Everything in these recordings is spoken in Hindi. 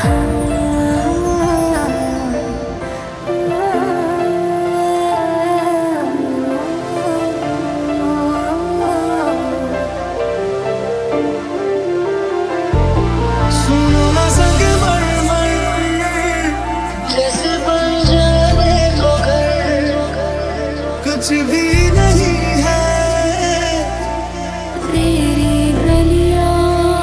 कुछ भी नहीं है तेरी गलियां।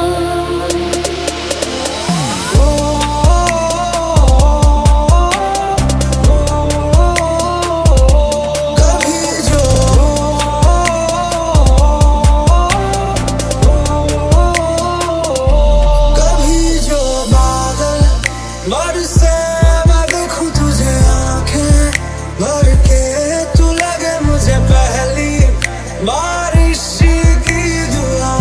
कभी जो बादल बरसे मैं देखूं तुझे आंखें भर के, तू लगे मुझे पहली बारिश की दुआ।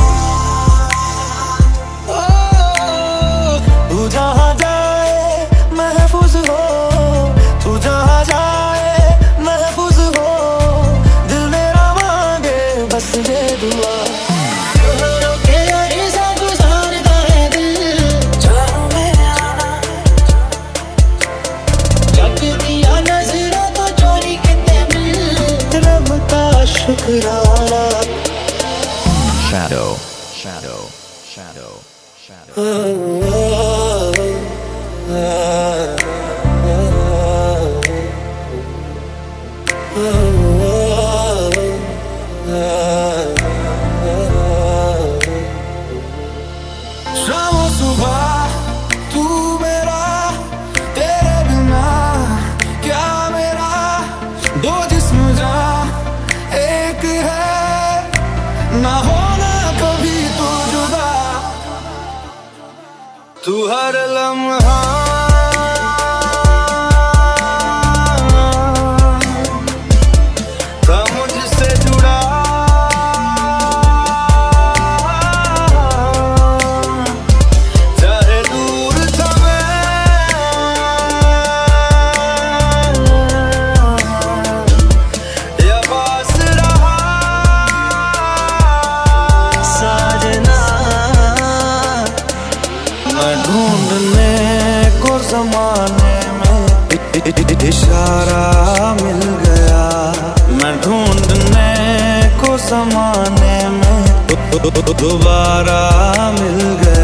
तू जहाँ जाए महफूज हो, तू जहाँ जाए महफूज हो, दिल मेरा मांगे बस ये दुआ। शुक्राना Shadow, shadow, shadow, shadow. शाम सुबह तू मेरा, तेरे बिना क्या मेरा, दो जिस्म जा एक है, ना होना कभी तू जुदा। तू हर लम्हा था मुझसे जुड़ा, चाहे दूर था मैं या पास रहा। साजना मैं ढूंढने को ज़माने में इशारा मिल गया, मैं ढूंढने को ज़माने में दोबारा मिल गया।